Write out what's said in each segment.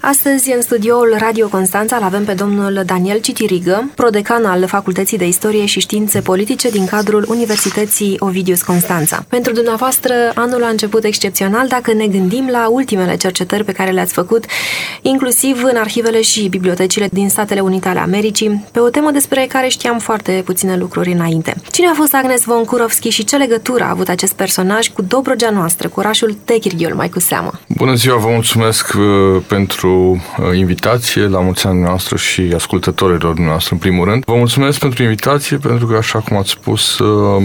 Astăzi, în studioul Radio Constanța, îl avem pe domnul Daniel Citirigă, prodecan al Facultății de Istorie și Științe Politice din cadrul Universității Ovidius Constanța. Pentru dumneavoastră, anul a început excepțional dacă ne gândim la ultimele cercetări pe care le-ați făcut, inclusiv în arhivele și bibliotecile din Statele Unite ale Americii, pe o temă despre care știam foarte puține lucruri înainte. Cine a fost Agnes von Kurovsky și ce legătură a avut acest personaj cu Dobrogea noastră, cu orașul Techirghiol, mai cu seamă? Bună ziua, vă mulțumesc pentru invitație, la mulți ani noastră și ascultătorilor noastre în primul rând. Vă mulțumesc pentru invitație, pentru că, așa cum ați spus,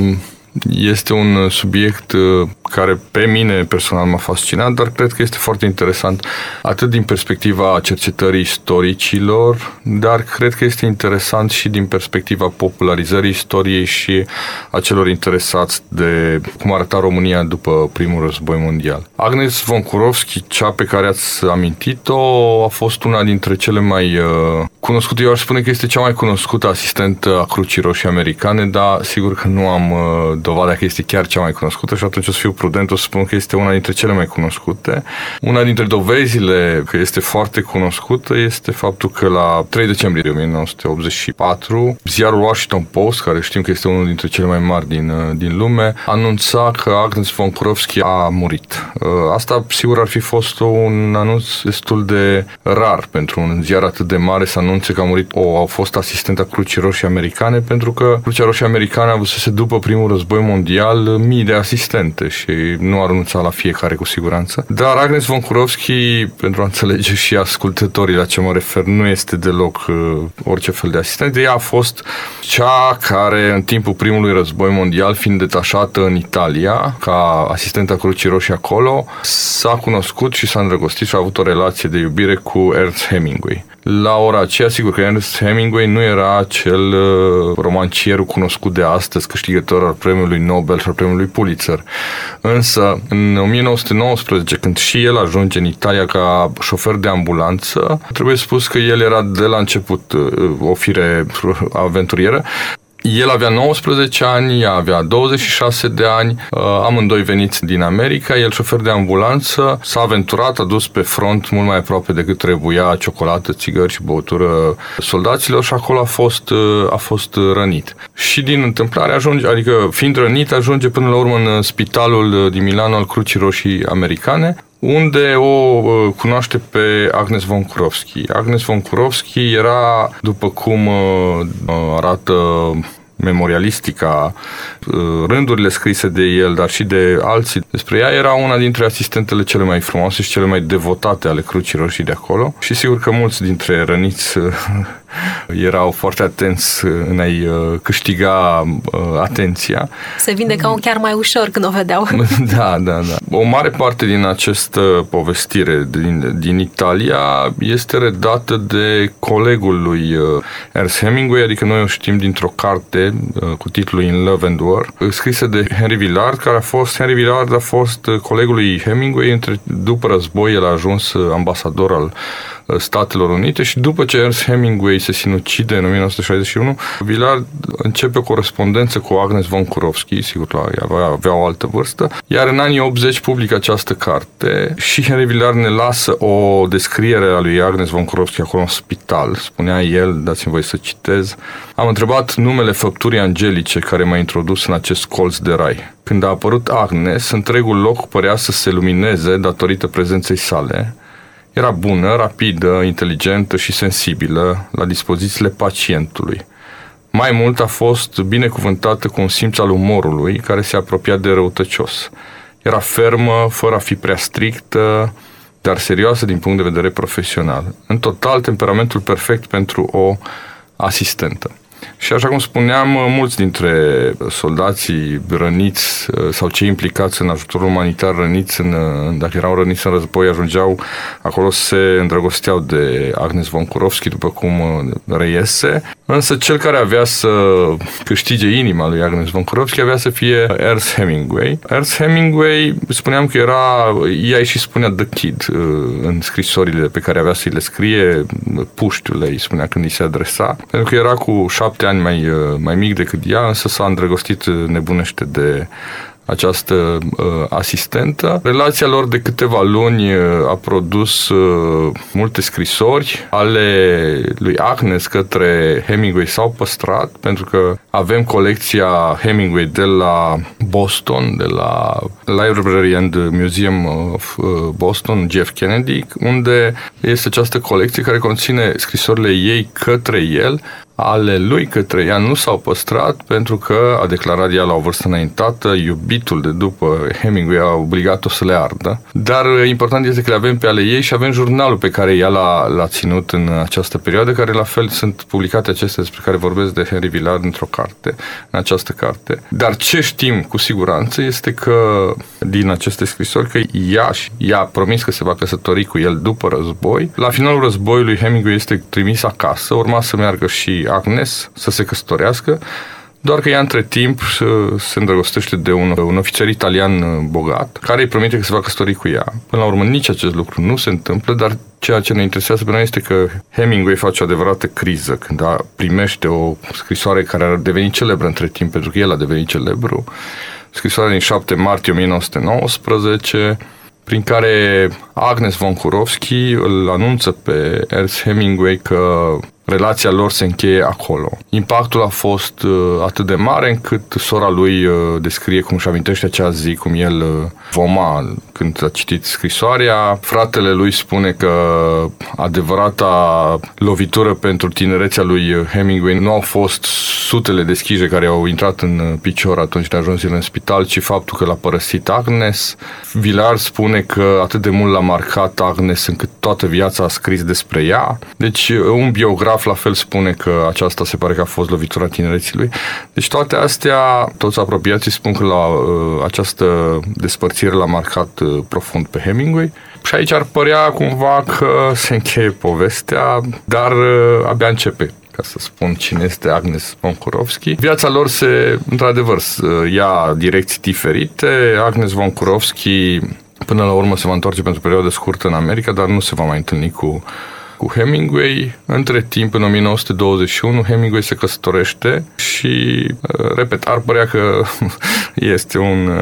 este un subiect care pe mine personal m-a fascinat, dar cred că este foarte interesant atât din perspectiva cercetării istoricilor, dar cred că este interesant și din perspectiva popularizării istoriei și a celor interesați de cum arăta România după primul război mondial. Agnes von Kurovsky, cea pe care ați amintit-o, a fost una dintre cele mai cunoscute. Eu aș spune că este cea mai cunoscută asistentă a Crucii Roșii Americane, dar sigur că nu am dovada că este chiar cea mai cunoscută și atunci o să fiu prudent, o să spun că este una dintre cele mai cunoscute. Una dintre dovezile că este foarte cunoscută este faptul că la 3 decembrie 1984, ziarul Washington Post, care știm că este unul dintre cele mai mari din lume, anunța că Agnes von Kurovsky a murit. Asta sigur ar fi fost un anunț destul de rar pentru un ziar atât de mare să anunțe că a murit a fost asistenta Crucii Roșii Americane, pentru că Crucea Roșie Americană a avusese după primul război mondial mii de asistente și nu a renunțat la fiecare cu siguranță. Dar Agnes von Kurovsky, pentru a înțelege și ascultătorii la ce mă refer, nu este deloc orice fel de asistentă. Ea a fost cea care în timpul primului război mondial, fiind detașată în Italia ca asistenta Crucii Roșii acolo, s-a cunoscut și s-a îndrăgostit și a avut o relație de iubire cu Ernest Hemingway. La ora aceea, sigur că Ernest Hemingway nu era acel romancier cunoscut de astăzi, câștigător al premiului Nobel și al premiului Pulitzer. Însă, în 1919, când și el ajunge în Italia ca șofer de ambulanță, trebuie spus că el era de la început o fire aventurieră. El avea 19 ani, ea avea 26 de ani, amândoi veniți din America, el șofer de ambulanță, s-a aventurat, a dus pe front mult mai aproape decât trebuia ciocolată, țigări și băutură soldaților și acolo a fost rănit. Și din întâmplare adică fiind rănit, ajunge până la urmă în spitalul din Milano al Crucii Roșii Americane, unde o cunoaște pe Agnes von Kurovsky. Agnes von Kurovsky era, după cum arată memorialistica, rândurile scrise de el, dar și de alții despre ea, era una dintre asistentele cele mai frumoase și cele mai devotate ale Crucii Roșii de acolo. Și sigur că mulți dintre răniți erau foarte atenți în a-i câștiga atenția. Se vindecau chiar mai ușor când o vedeau. Da. O mare parte din această povestire din Italia este redată de colegul lui Ernest Hemingway, adică noi o știm dintr-o carte cu titlul In Love and War, scrisă de Henry Villard, Henry Villard a fost colegul lui Hemingway după război, el a ajuns ambasador al Statelor Unite și după ce Ernest Hemingway se sinucide în 1961, Villard începe o corespondență cu Agnes von Kurovsky, sigur avea o altă vârstă, iar în anii 80 publică această carte și Henry Villard ne lasă o descriere a lui Agnes von Kurovsky acolo în spital. Spunea el, dați-mi voie să citez: am întrebat numele făpturii angelice care m-a introdus în acest colț de rai. Când a apărut Agnes, întregul loc părea să se lumineze datorită prezenței sale. Era bună, rapidă, inteligentă și sensibilă la dispozițiile pacientului. Mai mult a fost binecuvântată cu un simț al umorului care se apropia de răutăcios. Era fermă, fără a fi prea strictă, dar serioasă din punct de vedere profesional. În total, temperamentul perfect pentru o asistentă. Și așa cum spuneam, mulți dintre soldații răniți sau cei implicați în ajutorul umanitar răniți, dacă erau răniți în război, ajungeau acolo, se îndrăgosteau de Agnes von Kurovsky, după cum reiese. Însă cel care avea să câștige inima lui Agnes von Kurovsky avea să fie Ernest Hemingway. Ernest Hemingway, spuneam că ea și spunea The Kid în scrisorile pe care avea să-i le scrie, puștiule, îi spunea când îi se adresa, pentru că era cu 7 ani mai mic decât ea, însă s-a îndrăgostit nebunește de această asistentă. Relația lor de câteva luni a produs multe scrisori ale lui Agnes către Hemingway s-au păstrat, pentru că avem colecția Hemingway de la Boston, de la Library and Museum of Boston, Jeff Kennedy, unde este această colecție care conține scrisorile ei către el. Ale lui către ea nu s-au păstrat pentru că a declarat ea la o vârstă înaintată, iubitul de după Hemingway a obligat-o să le ardă. Dar important este că le avem pe ale ei și avem jurnalul pe care ea l-a ținut în această perioadă, care la fel sunt publicate acestea despre care vorbesc de Henry Villard într-o carte, în această carte. Dar ce știm cu siguranță este că din aceste scrisori că ea a promis că se va căsători cu el după război. La finalul războiului Hemingway este trimis acasă, urma să meargă și Agnes să se căsătorească, doar că ea între timp se îndrăgostește de un ofițer italian bogat, care îi promite că se va căsători cu ea. Până la urmă nici acest lucru nu se întâmplă, dar ceea ce ne interesează pe noi este că Hemingway face o adevărată criză când primește o scrisoare care a devenit celebră între timp, pentru că el a devenit celebru, scrisoarea din 7 martie 1919, prin care Agnes von Kurowski îl anunță pe Ernest Hemingway că relația lor se încheie acolo. Impactul a fost atât de mare încât sora lui descrie cum își amintește acea zi, cum el voma când a citit scrisoarea. Fratele lui spune că adevărata lovitură pentru tinerețea lui Hemingway nu au fost sutele de schije care au intrat în picior atunci când a ajuns el în spital, ci faptul că l-a părăsit Agnes. Villard spune că atât de mult l-a marcat Agnes încât toată viața a scris despre ea. Deci un biograf la fel spune că aceasta se pare că a fost lovitura tinereții lui. Deci toate astea, toți apropiații spun că această despărțire l-a marcat profund pe Hemingway. Și aici ar părea cumva că se încheie povestea, dar abia începe, ca să spun cine este Agnes von Kurowski. Viața lor într-adevăr, ia direcții diferite. Agnes von Kurowski până la urmă se va întoarce pentru o perioadă scurtă în America, dar nu se va mai întâlni cu Hemingway. Între timp, în 1921, Hemingway se căsătorește și, repet, ar părea că este un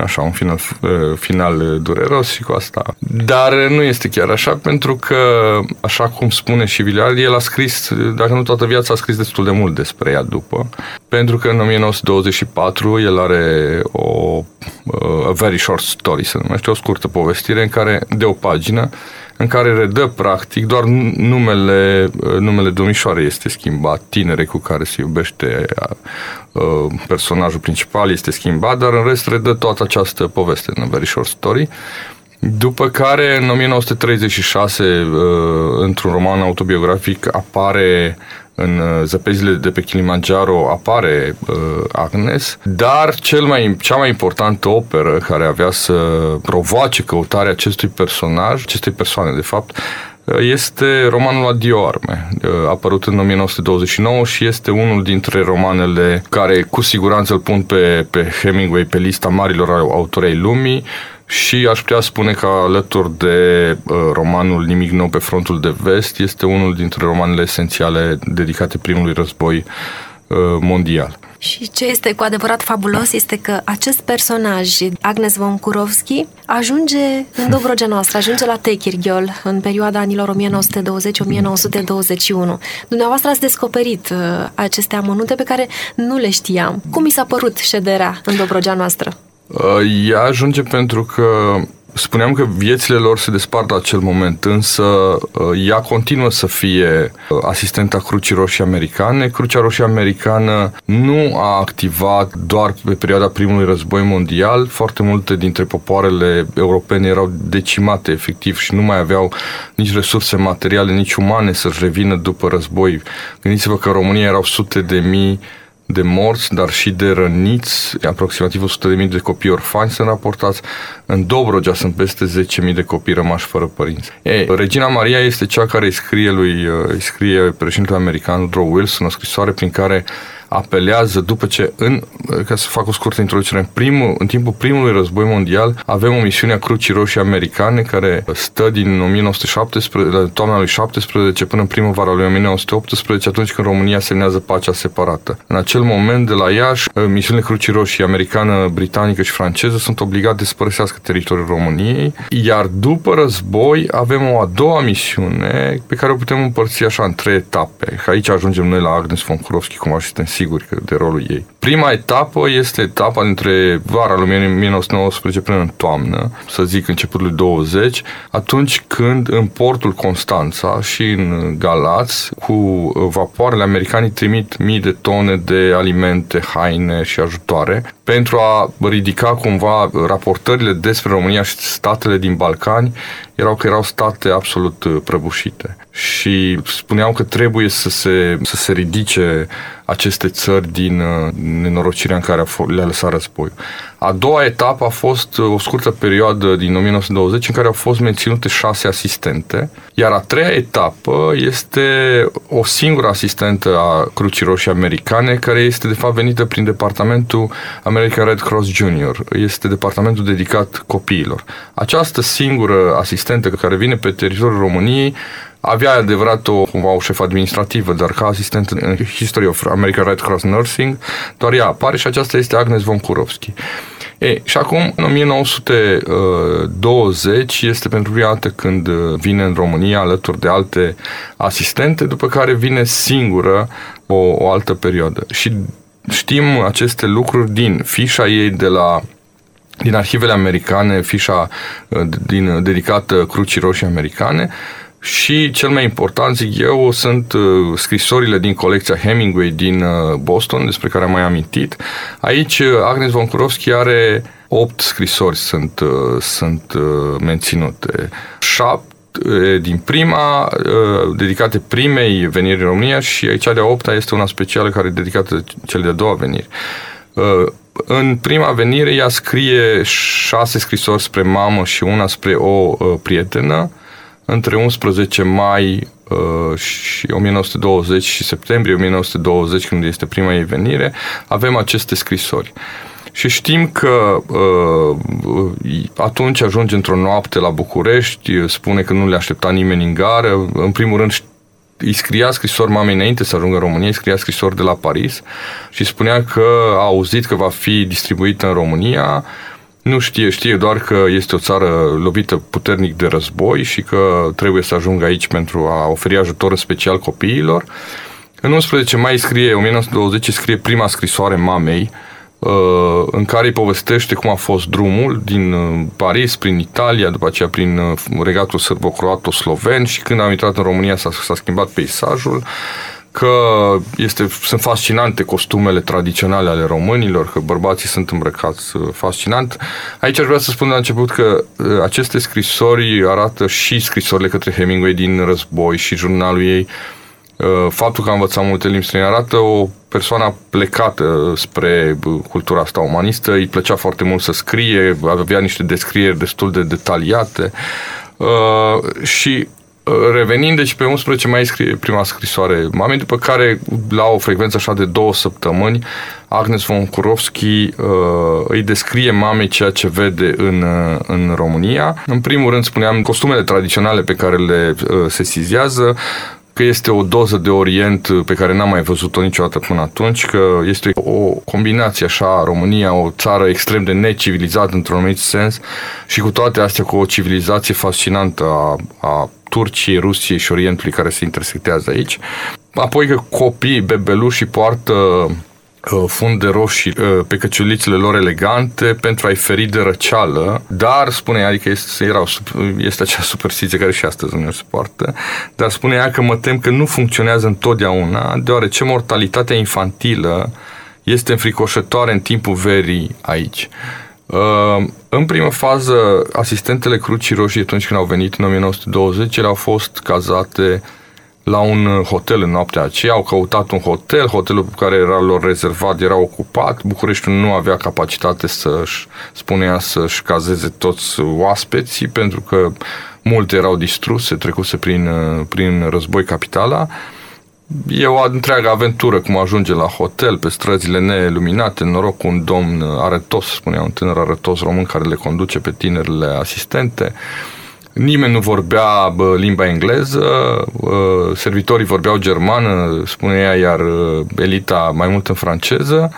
final dureros și cu asta. Dar nu este chiar așa, pentru că, așa cum spune și Villard, el a scris, dacă nu toată viața, a scris destul de mult despre ea după. Pentru că în 1924 el are a very short story, se numește, o scurtă povestire de o pagină, în care redă practic doar numele domnișoarei este schimbat, tinere cu care se iubește personajul principal este schimbat, dar în rest redă toată această poveste în A Very Short Story. După care, în 1936, într-un roman autobiografic, apare în Zăpezile de pe Kilimanjaro apare Agnes, dar cea mai importantă operă care avea să provoace căutarea acestei persoane, de fapt, este romanul Adio Arme, apărut în 1929 și este unul dintre romanele care cu siguranță îl pun pe Hemingway pe lista marilor autori ai lumii. Și aș putea spune că alături de romanul Nimic nou pe frontul de vest este unul dintre romanele esențiale dedicate primului război mondial. Și ce este cu adevărat fabulos este că acest personaj, Agnes von Kurowski, ajunge în Dobrogea noastră, ajunge la Techirghiol în perioada anilor 1920-1921. Dumneavoastră ați descoperit aceste amănunte pe care nu le știam. Cum mi s-a părut șederea în Dobrogea noastră? Ea ajunge pentru că spuneam că viețile lor se despart la acel moment, însă ea continuă să fie asistenta Crucii Roșii Americane. Crucea Roșie Americană nu a activat doar pe perioada primului război mondial. Foarte multe dintre popoarele europene erau decimate efectiv și nu mai aveau nici resurse materiale, nici umane să-și revină după război. Gândiți-vă că în România erau sute de mii de morți, dar și de răniți, aproximativ 100.000 de copii orfani sunt raportați. în Dobrogea sunt peste 10.000 de copii rămași fără părinți. Regina Maria este cea care îi scrie președintele american Woodrow Wilson o scrisoare prin care apelează după ce, ca să fac o scurtă introducere, în timpul primului război mondial avem o misiune a Crucii Roșii americane care stă din 1917, toamna lui 17 până în primăvara lui 1918, atunci când România semnează pacea separată. În acel moment, de la Iași, misiunile Crucii Roșii americană, britanică și franceză sunt obligate să părăsească teritoriul României, iar după război avem o a doua misiune pe care o putem împărți așa în 3 etape. Aici ajungem noi la Agnes von Kurovski, cum asistent siguri de rolul ei. Prima etapă este etapa dintre vara lui 1919 până în toamnă, să zic începutul 20, atunci când în portul Constanța și în Galați, cu vapoarele, americanii trimit mii de tone de alimente, haine și ajutoare pentru a ridica cumva raportările despre România și statele din Balcani erau state absolut prăbușite. Și spuneau că trebuie să se ridice aceste țări din nenorocirea în care le-a lăsat războiul. A doua etapă a fost o scurtă perioadă din 1920 în care au fost menținute 6 asistente, iar a treia etapă este o singură asistentă a Crucii Roșii americane, care este de fapt venită prin departamentul American Red Cross Junior. Este departamentul dedicat copiilor. Această singură asistentă care vine pe teritoriul României avea adevărat o șefă administrativă, dar ca asistent în History of American Red Cross Nursing, doar ea apare și aceasta este Agnes von Kurovski. Și acum, în 1920, este pentru prima dată când vine în România alături de alte asistente, după care vine singură o altă perioadă. Și știm aceste lucruri din fișa ei din arhivele americane, fișa dedicată Crucii Roșii americane. Și cel mai important, zic eu, sunt scrisorile din colecția Hemingway din Boston, despre care am mai amintit. Aici Agnes von Kurovski are 8 scrisori sunt menținute. 7 din prima, dedicate primei veniri în România, și aici de-a 8-a este una specială care e dedicată cele de-a doua veniri. În prima venire ea scrie 6 scrisori spre mamă și una spre o prietenă, între 11 mai și 1920 și septembrie 1920, când este prima ei venire, avem aceste scrisori. Și știm că atunci ajunge într-o noapte la București, spune că nu le aștepta nimeni în gară. În primul rând îi scria scrisori mamei înainte să ajungă în România, îi scria scrisori de la Paris și spunea că a auzit că va fi distribuită în România. Nu știe doar că este o țară lovită puternic de război și că trebuie să ajungă aici pentru a oferi ajutor special copiilor. În 11 mai 1920 scrie prima scrisoare mamei, în care îi povestește cum a fost drumul din Paris prin Italia, după aceea prin regatul sârbo-croato-sloven, și când am intrat în România s-a schimbat peisajul, că sunt fascinante costumele tradiționale ale românilor, că bărbații sunt îmbrăcați fascinant. Aici aș vrea să spun la început că aceste scrisori arată și scrisorile către Hemingway din război și jurnalul ei. Faptul că a învățat multe limbi străine arată o persoană plecată spre cultura asta umanistă, îi plăcea foarte mult să scrie, avea niște descrieri destul de detaliate și revenind, deci pe 11 mai scrie prima scrisoare mamei, după care, la o frecvență așa de 2 săptămâni, Agnes von Kurovski îi descrie mamei ceea ce vede în România. În primul rând, spuneam, costumele tradiționale pe care le sesizează, că este o doză de Orient pe care n-am mai văzut-o niciodată până atunci, că este o combinație așa, România, o țară extrem de necivilizată într-un anumit sens, și cu toate astea cu o civilizație fascinantă a Turciei, Rusiei și Orientului care se intersectează aici. Apoi că copiii, bebelușii poartă funde roșii pe căciulițele lor elegante pentru a-i feri de răceală, dar spune ea, adică este acea superstiție care și astăzi uneori se poartă, dar spune ea că mă tem că nu funcționează întotdeauna, deoarece mortalitatea infantilă este înfricoșătoare în timpul verii aici. În primă fază, asistentele Crucii Roșii, atunci când au venit în 1920, ele au fost cazate la un hotel în noaptea aceea, au căutat un hotel, hotelul pe care era lor rezervat era ocupat, Bucureștiul nu avea capacitate să-și cazeze toți oaspeții, pentru că multe erau distruse, trecuse prin război capitala. E o întreagă aventură cum ajunge la hotel, pe străzile neluminate, noroc cu un domn arătos, spunea un tânăr arătos român care le conduce pe tinerile asistente. Nimeni nu vorbea limba engleză, servitorii vorbeau germană, spune ea, iar elita mai mult în franceză.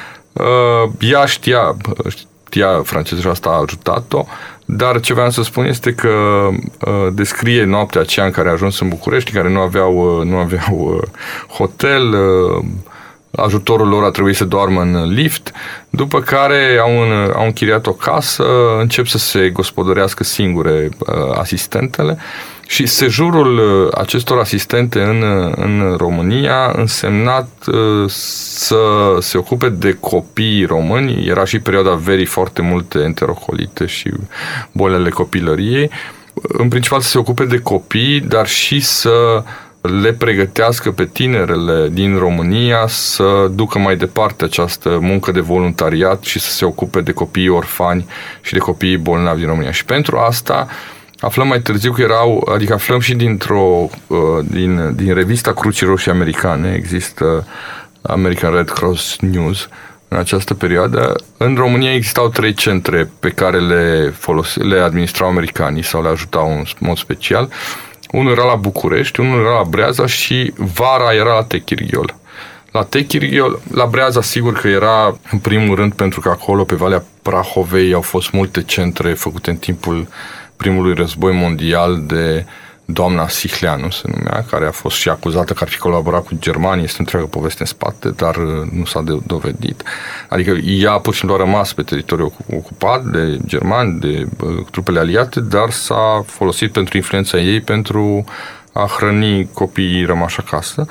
Ea știa franceză și asta a ajutat-o, dar ce vreau să spun este că descrie noaptea aceea în care a ajuns în București, care nu aveau hotel, ajutorul lor a trebuit să doarmă în lift, după care au închiriat o casă, încep să se gospodărească singure asistentele și sejurul acestor asistente în România a însemnat să se ocupe de copii români. Era și perioada verii, foarte multe enterocolite și bolile copilăriei. În principal să se ocupe de copii, dar și să le pregătească pe tinerele din România să ducă mai departe această muncă de voluntariat și să se ocupe de copiii orfani și de copiii bolnavi din România. Și pentru asta aflăm mai târziu că aflăm și din revista Crucii Roșii Americane, există American Red Cross News în această perioadă. În România existau 3 centre pe care le administrau americanii sau le ajutau în mod special. Unul era la București, unul era la Breaza și vara era la Techirghiol. La Techirghiol, la Breaza sigur că era în primul rând pentru că acolo pe Valea Prahovei au fost multe centre făcute în timpul primului război mondial de doamna Sihleanu, se numea, care a fost și acuzată că ar fi colaborat cu germanii. Este întreagă poveste în spate, dar nu s-a dovedit. Adică ea pur și simplu a rămas pe teritoriul ocupat de germani, de trupele aliate, dar s-a folosit pentru influența ei pentru a hrăni copiii rămași acasă.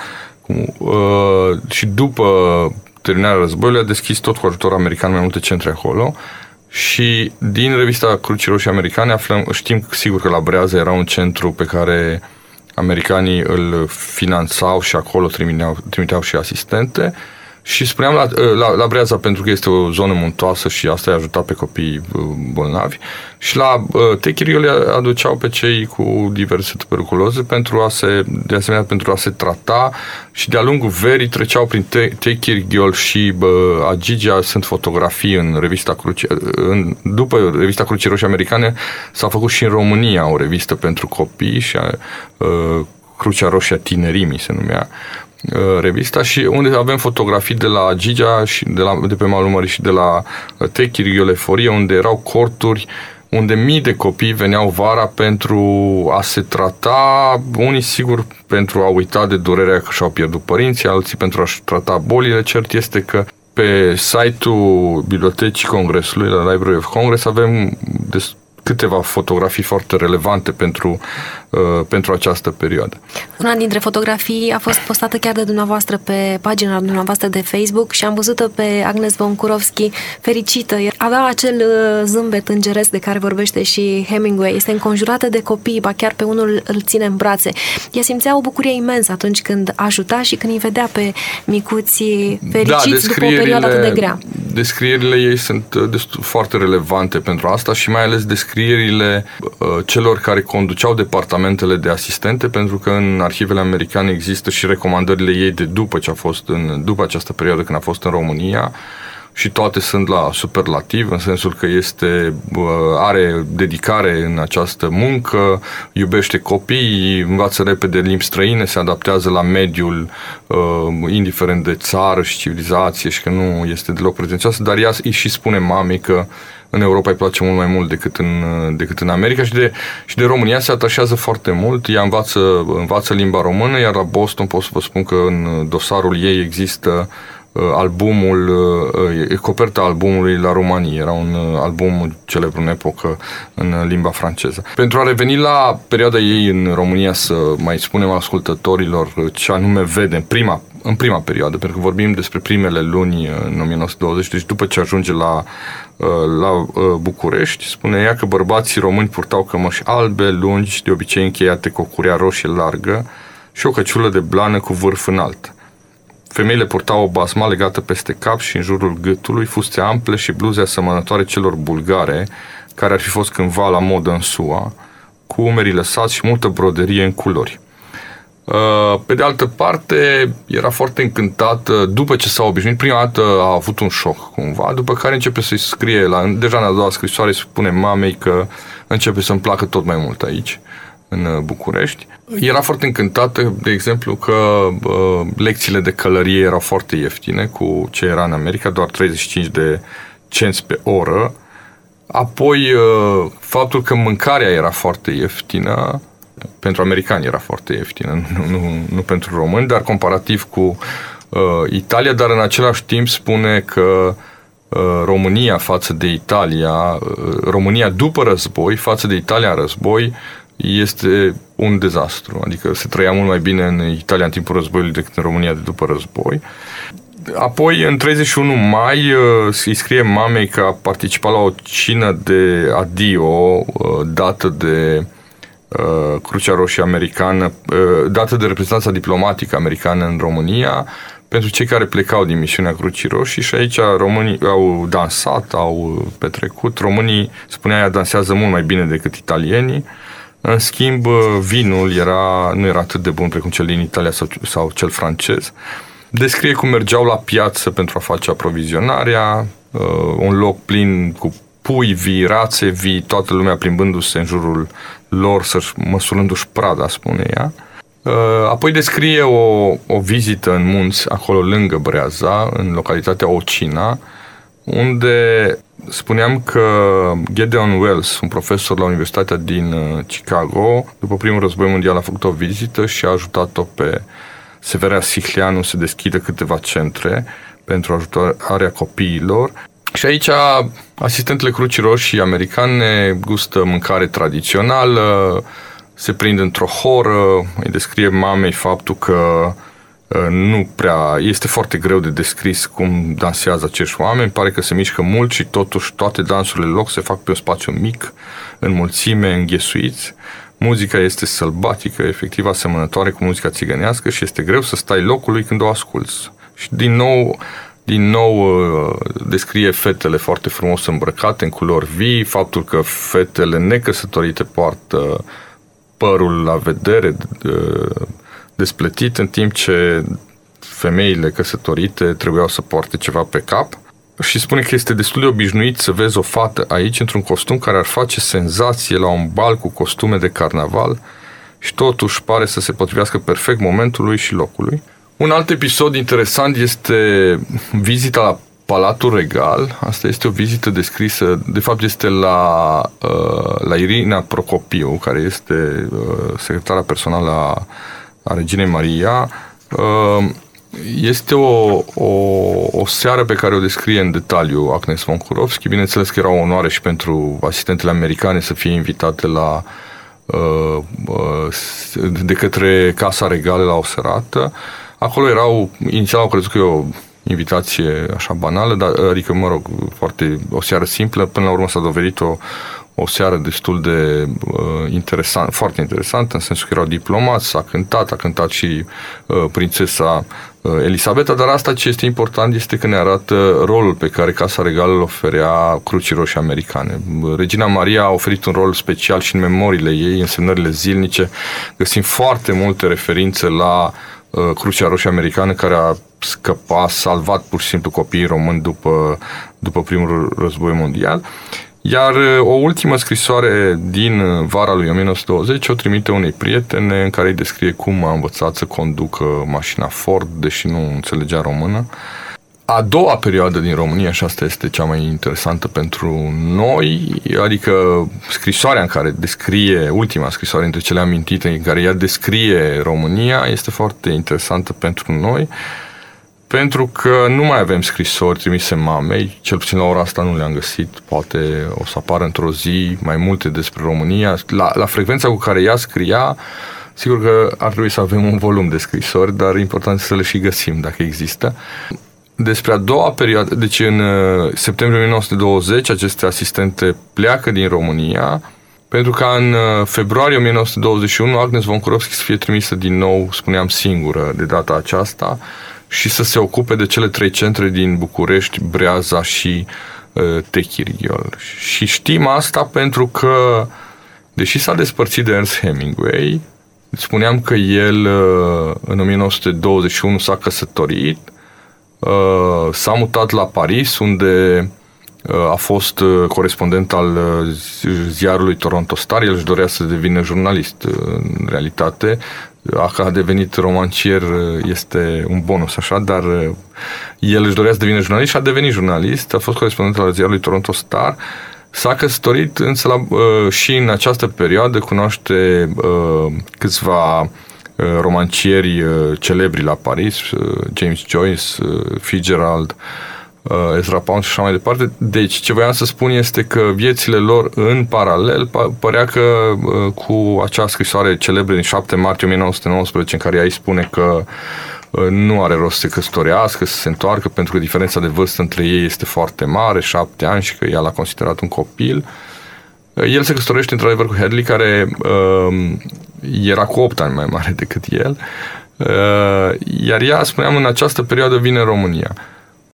Și după terminarea războiului a deschis tot cu ajutor american mai multe centre acolo. Și din revista Crucii Roșii Americane știm sigur că la Breaza era un centru pe care americanii îl finanțau și acolo trimiteau și asistente. Și spuneam la Breaza pentru că este o zonă muntoasă și asta i-a ajutat pe copiii bolnavi. Și la Techirghiol aduceau pe cei cu diverse tuberculoze de asemenea pentru a se trata și de-a lungul verii treceau prin Techirghiol și Agigea. Sunt fotografii în revista după revista Crucii Roșii Americane s-a făcut și în România o revistă pentru copii și Crucea Roșie a Tinerimii se numea revista, și unde avem fotografii de la Agigea și de pe malul mării și de la Techirghiol, Eforie, unde erau corturi unde mii de copii veneau vara pentru a se trata, unii sigur pentru a uita de durerea că și-au pierdut părinții, alții pentru a-și trata bolile. Cert este că pe site-ul Bibliotecii Congresului, la Library of Congress, avem câteva fotografii foarte relevante pentru această perioadă. Una dintre fotografii a fost postată chiar de dumneavoastră pe pagina dumneavoastră de Facebook și am văzut-o pe Agnes Vonkurovski fericită. Avea acel zâmbet îngeresc de care vorbește și Hemingway. Este înconjurată de copii, ba chiar pe unul îl ține în brațe. Ea simțea o bucurie imensă atunci când ajuta și când îi vedea pe micuții fericiți după o perioadă atât de grea. Descrierile ei sunt foarte relevante pentru asta și mai ales descrierile celor care conduceau departamentele de asistente, pentru că în arhivele americane există și recomandările ei de după această perioadă când a fost în România și toate sunt la superlativ, în sensul că are dedicare în această muncă, iubește copiii, învață repede limbi străine, se adaptează la mediul indiferent de țară și civilizație și că nu este deloc pretențioasă, dar ea îi și spune mamei că în Europa îi place mult mai mult decât în America și de România se atașează foarte mult. Ea învață limba română, iar la Boston pot să vă spun că în dosarul ei există coperta albumului La Romanie. Era un album celebru în epocă în limba franceză. Pentru a reveni la perioada ei în România, să mai spunem ascultătorilor ce anume vede în prima perioadă, pentru că vorbim despre primele luni în 1920, deci după ce ajunge la București, spune ea că bărbații români purtau cămăși albe, lungi, de obicei încheiate cu o curea roșie largă, și o căciulă de blană cu vârf înalt. Femeile purtau o basma legată peste cap și în jurul gâtului, fuste ample și bluze asemănătoare celor bulgare, care ar fi fost cândva la modă în SUA, cu umerii lăsați și multă broderie în culori. Pe de altă parte, era foarte încântată, după ce s-a obișnuit, prima dată a avut un șoc cumva, după care începe să-i scrie, deja în a doua scrisoare îi spune mamei că începe să-mi placă tot mai mult aici, în București. Era foarte încântată, de exemplu, că lecțiile de călărie erau foarte ieftine cu ce era în America, doar 35 de cenți pe oră. Apoi, faptul că mâncarea era foarte ieftină, pentru americani era foarte ieftină, nu pentru români, dar comparativ cu Italia, dar în același timp spune că România față de Italia, România după război față de Italia în război este un dezastru, adică se trăia mult mai bine în Italia în timpul războiului decât în România de după război. Apoi, în 31 mai, îi scrie mamei că a participat la o cină de adio dată de Crucea Roșie Americană, dată de reprezentanța diplomatică americană în România, pentru cei care plecau din misiunea Crucii Roșii, și aici românii au dansat, au petrecut. Românii, spunea ea, dansează mult mai bine decât italienii. În schimb, vinul nu era atât de bun precum cel din Italia sau cel francez. Descrie cum mergeau la piață pentru a face aprovizionarea, un loc plin cu pui vii, rațe vii, toată lumea plimbându-se în jurul lor, măsurându-și prada, spune ea. Apoi descrie o vizită în munți, acolo lângă Breaza, în localitatea Ocina, unde spuneam că Gideon Wells, un profesor la Universitatea din Chicago, după primul război mondial a făcut o vizită și a ajutat-o pe Severea Sihleanu să deschidă câteva centre pentru ajutarea copiilor. Și aici asistentele Crucii Roșii americane gustă mâncare tradițională, se prind într-o horă, îi descrie mamei faptul că nu prea, este foarte greu de descris cum dansează acești oameni, pare că se mișcă mult și totuși toate dansurile loc se fac pe un spațiu mic, în mulțime, înghesuiți. Muzica este sălbatică, efectiv asemănătoare cu muzica țigănească și este greu să stai locului când o asculți. Și din nou descrie fetele foarte frumos îmbrăcate în culori vii, faptul că fetele necăsătorite poartă părul la vedere despletit, în timp ce femeile căsătorite trebuiau să poarte ceva pe cap. Și spune că este destul de obișnuit să vezi o fată aici într-un costum care ar face senzație la un bal cu costume de carnaval și totuși pare să se potrivească perfect momentului și locului. Un alt episod interesant este vizita la Palatul Regal. Asta este o vizită descrisă, de fapt este la Irina Procopiu, care este secretara personală a Reginei Maria. Este o seară pe care o descrie în detaliu Agnes von Kurovski. Bineînțeles că era o onoare și pentru asistentele americane să fie invitate de către Casa Regală la o serată. Acolo inițial au crezut că e o invitație așa banală, dar, adică, mă rog, o seară simplă, până la urmă s-a dovedit o seară destul de interesant, foarte interesantă, în sensul că erau diplomați, a cântat și prințesa Elisabeta, dar asta ce este important este că ne arată rolul pe care Casa Regală îl oferea Crucii Roșii Americane. Regina Maria a oferit un rol special și în memoriile ei, în semnările zilnice, găsim foarte multe referințe la Crucea Roșie Americană, care a salvat pur și simplu copiii români după primul război mondial. Iar o ultimă scrisoare din vara lui 1920 o trimite unei prietene în care îi descrie cum a învățat să conducă mașina Ford, deși nu înțelegea română. A doua perioadă din România, și asta este cea mai interesantă pentru noi, adică scrisoarea în care descrie, ultima scrisoare între cele amintite, în care ea descrie România, este foarte interesantă pentru noi, pentru că nu mai avem scrisori trimise mamei, cel puțin la ora asta nu le-am găsit, poate o să apară într-o zi mai multe despre România. La frecvența cu care ea scria, sigur că ar trebui să avem un volum de scrisori, dar e important să le și găsim dacă există. Despre a doua perioadă, deci în septembrie 1920, aceste asistente pleacă din România pentru ca în februarie 1921 Agnes Vonkurovski să fie trimisă din nou, spuneam, singură de data aceasta și să se ocupe de cele 3 centre din București, Breaza și Techirghiol. Și știm asta pentru că, deși s-a despărțit de Ernest Hemingway, spuneam că el în 1921 s-a căsătorit, s-a mutat la Paris, unde a fost corespondent al ziarului Toronto Star. El își dorea să devină jurnalist, în realitate. Că a devenit romancier este un bonus, așa, dar el își dorea să devină jurnalist și a devenit jurnalist. A fost corespondent al ziarului Toronto Star. S-a căsătorit, însă și în această perioadă cunoaște câțiva romancieri celebri la Paris, James Joyce, Fitzgerald, Ezra Pound și așa mai departe. Deci, ce voiam să spun este că viețile lor în paralel părea că cu acea scrisoare celebră din 7 martie 1919, în care ea îi spune că nu are rost să se căsătorească, să se întoarcă, pentru că diferența de vârstă între ei este foarte mare, 7 ani, și că ea l-a considerat un copil. El se căsătorește într-adevăr cu Hadley, care era cu 8 ani mai mare decât el, iar ea, spuneam, în această perioadă vine în România.